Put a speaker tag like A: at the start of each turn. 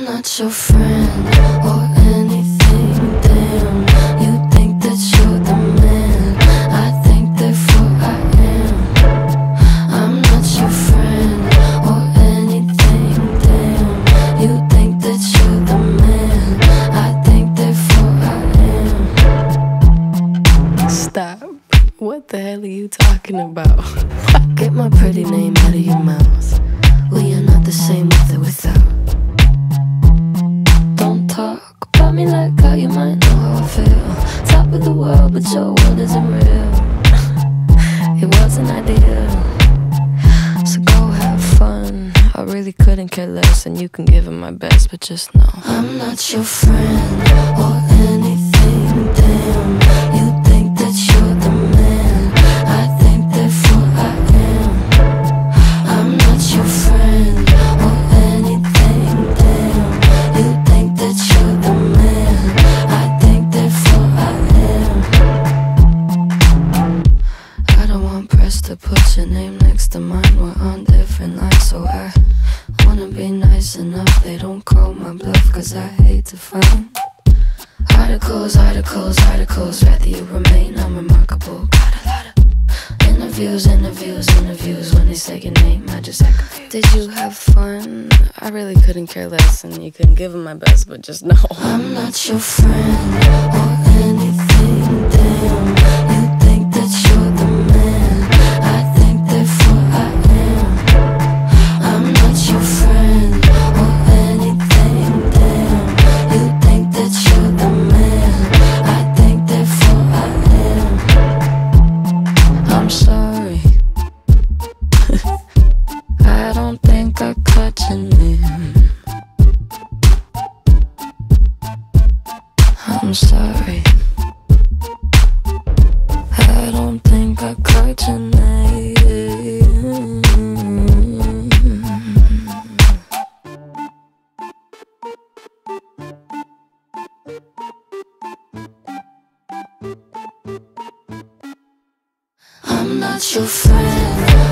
A: not your friend or anything, damn. You think that you're the man, I think therefore I am. I'm not your friend or anything, damn. You think that you're the man, I think therefore I am. Stop. What the hell are you talking about? Get my pretty name out of your mouth. We are not the same with or without. Don't talk about me like how you might know how I feel. Top of the world, but your world isn't real. It wasn't ideal. So go have fun. I really couldn't care less, and you can give it my best, but just know I'm not your friend or anything, damn. You think that you're the man, I think therefore I am. I'm not your friend or anything, damn. You think that you're the man, I think therefore I am. I don't want press to put your name next to mine. We're on different lines, so I wanna be nice enough. They don't call my bluff, cause I hate to find articles, rather you remain unremarkable. Got a lot of interviews. When they say your name, I just act confused. Did you have fun? I really couldn't care less, and you couldn't give it my best, but just know I'm not your friend or anything, damn. You think that you're the man, I think therefore I am. I'm not your friend or anything, damn. You think that you're the man, I think therefore I am. I'm sorry. I don't think I caught your name. I'm sorry. I don't think I caught your name. I'm not your friend